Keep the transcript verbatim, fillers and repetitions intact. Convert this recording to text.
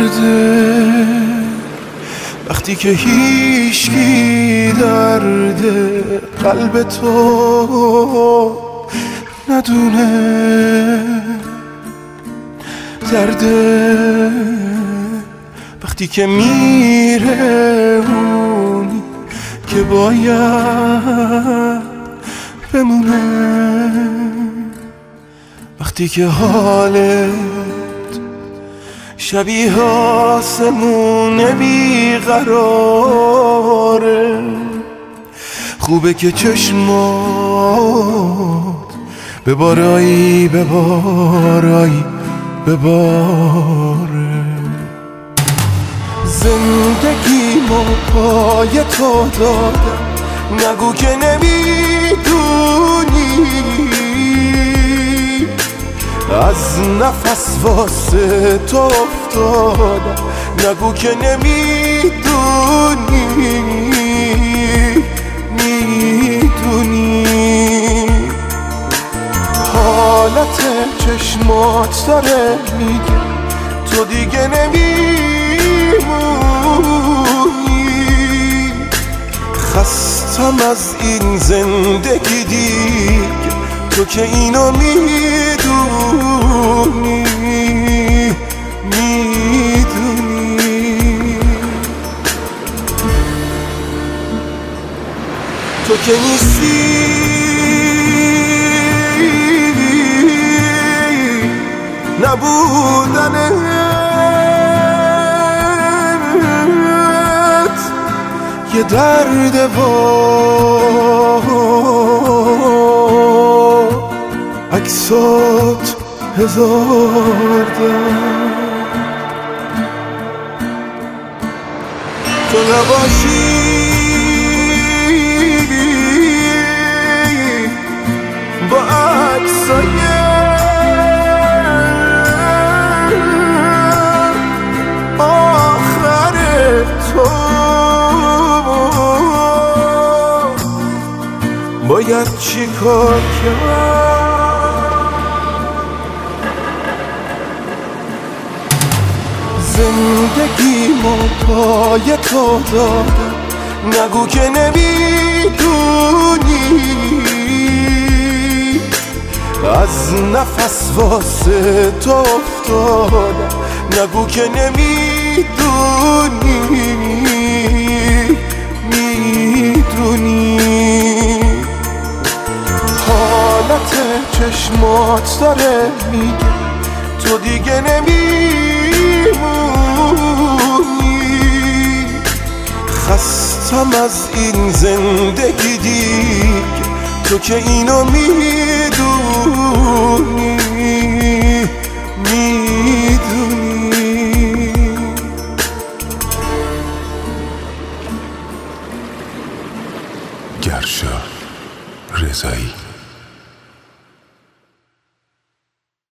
درده وقتی که هیچکی درد قلب تو ندونه، درده وقتی که میره اونی که باید بمونه، وقتی که حالت شبیه آسمون بیقراره، خوبه که چشمات ببارایی ببارایی بباره. زندگی ما پای تو دادم، نگو که نمیدونی، از نفس واسه تو افتادم، نگو که نمیدونی، میدونی حالت چشمات داره میگه تو دیگه نمیمونی، خستم از این زندگی دیگه، تو که اینو میدونی، میدونی تو که نیستی نبودنت یه درد و عکسات هزار درد، تو نباشی با عکسای باید چی کار کرد. زندگی ما پای تو دادم، نگو که نمیدونی، از نفس واسه تو افتادم، نگو که نمیدونی، میدونی حالت چشمات داره میگه تو دیگه نمیمونی، خستم از این زندگی دیگه، تو که اینو میدونی، میدونی گرشا رضایی.